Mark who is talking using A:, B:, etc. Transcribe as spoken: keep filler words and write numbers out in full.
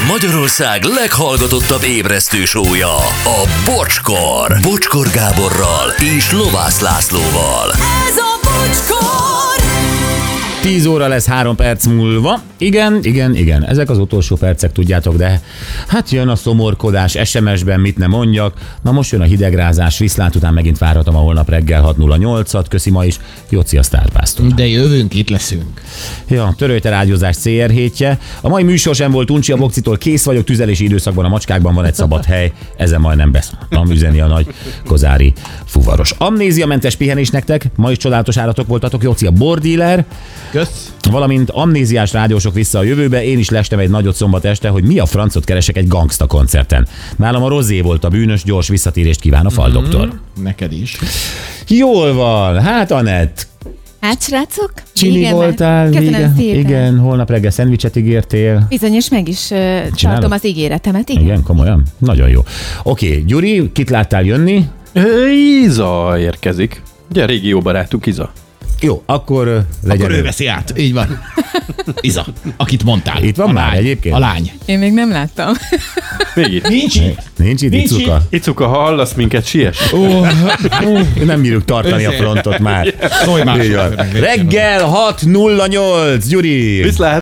A: Magyarország leghallgatottabb ébresztő show-ja, a Bocskor. Bocskor Gáborral és Lovász Lászlóval.
B: Ez a Bocskor!
C: tíz óra lesz három perc múlva. Igen, igen, igen. Ezek az utolsó percek, tudjátok, de hát jön a szomorkodás es em es-ben, mit ne mondjak. Na most jön a hidegrázás, viszlát után megint várhatom a holnap reggel hat nulla nyolcat. Köszi ma is. Jóci a Sztárpásztor.
D: De jövünk, itt leszünk.
C: Ja, törölte rádiózás cé er hétje. A mai műsor sem volt uncsi a Bokcitól. Kész vagyok, tüzelési időszakban a macskákban van egy szabad hely. Ezen majdnem beszéltem, üzeni a nagy kozári fuvaros. Amnéziamentes pihenés nektek. Ma is csodálatos állatok voltatok. Jóci a bordíler.
D: Kösz.
C: Valamint amnéziás rádiósok vissza a jövőbe, én is lestem egy nagyot szombat este, hogy mi a francot keresek egy gangsta koncerten. Nálam a Rozé volt a bűnös, gyors visszatérést kíván a faldoktor.
D: Mm, neked is.
C: Jól van, hát Anett.
E: Hát, srácok?
C: Csini
E: igen,
C: voltál,
E: köszönöm
C: igen,
E: szépen.
C: igen, holnap reggel szendvicset ígértél.
E: Bizonyos, meg is uh, tartom az ígéretemet, igen.
C: Igen, komolyan? Nagyon jó. Oké, Gyuri, kit láttál jönni?
F: Iza érkezik. Ugye a régi jó barátunk Iza.
C: Jó, akkor uh, legyen.
D: Akkor ő veszi át. Így van. Iza, akit mondtál.
C: Itt van
D: a
C: már
D: lány.
C: egyébként?
D: A lány.
E: Én még nem láttam.
F: Még itt.
D: Nincs itt.
C: Nincs itt,
D: Nincs
C: Icuka?
F: Icuka, ha hallasz minket, siess.
D: Oh,
C: Nem bírjuk tartani a frontot már.
D: szólj már.
C: Így van. Reggel hat nulla nyolc, Gyuri.
F: Viszlát.